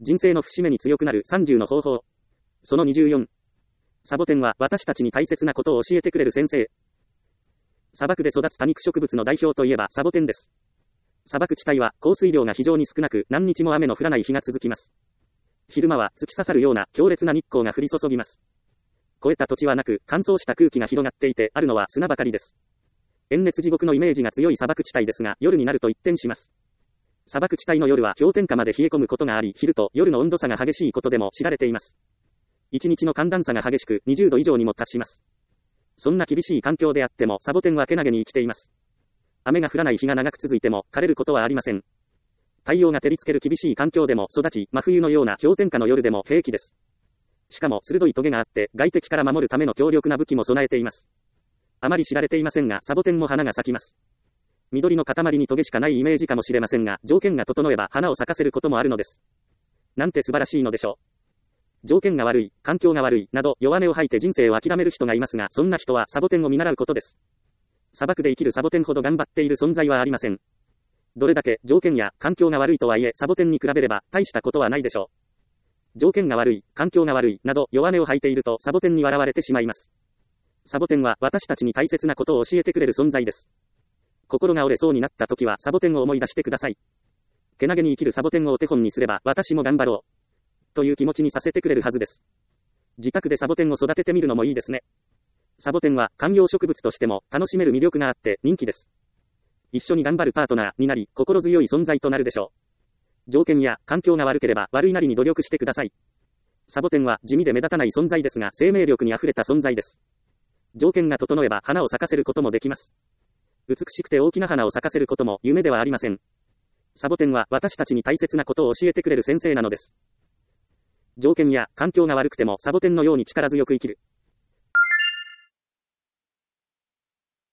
人生の節目に強くなる30の方法。その24。サボテンは私たちに大切なことを教えてくれる先生。砂漠で育つ多肉植物の代表といえばサボテンです。砂漠地帯は降水量が非常に少なく何日も雨の降らない日が続きます。昼間は突き刺さるような強烈な日光が降り注ぎます。肥えた土地はなく乾燥した空気が広がっていてあるのは砂ばかりです。炎熱地獄のイメージが強い砂漠地帯ですが夜になると一変します。砂漠地帯の夜は氷点下まで冷え込むことがあり昼と夜の温度差が激しいことでも知られています。1日の寒暖差が激しく20度以上にも達します。そんな厳しい環境であってもサボテンはけなげに生きています。雨が降らない日が長く続いても枯れることはありません。太陽が照りつける厳しい環境でも育ち、真冬のような氷点下の夜でも平気です。しかも鋭いトゲがあって外敵から守るための強力な武器も備えています。あまり知られていませんがサボテンも花が咲きます。緑の塊にトゲしかないイメージかもしれませんが条件が整えば花を咲かせることもあるのです。なんて素晴らしいのでしょう。条件が悪い、環境が悪い、など弱音を吐いて人生を諦める人がいますがそんな人はサボテンを見習うことです。砂漠で生きるサボテンほど頑張っている存在はありません。どれだけ条件や環境が悪いとはいえサボテンに比べれば大したことはないでしょう。条件が悪い、環境が悪い、など弱音を吐いているとサボテンに笑われてしまいます。サボテンは私たちに大切なことを教えてくれる存在です。心が折れそうになった時はサボテンを思い出してください。けなげに生きるサボテンをお手本にすれば私も頑張ろう。という気持ちにさせてくれるはずです。自宅でサボテンを育ててみるのもいいですね。サボテンは観葉植物としても楽しめる魅力があって人気です。一緒に頑張るパートナーになり心強い存在となるでしょう。条件や環境が悪ければ悪いなりに努力してください。サボテンは地味で目立たない存在ですが生命力にあふれた存在です。条件が整えば花を咲かせることもできます。美しくて大きな花を咲かせることも夢ではありません。サボテンは私たちに大切なことを教えてくれる先生なのです。条件や環境が悪くてもサボテンのように力強く生きる。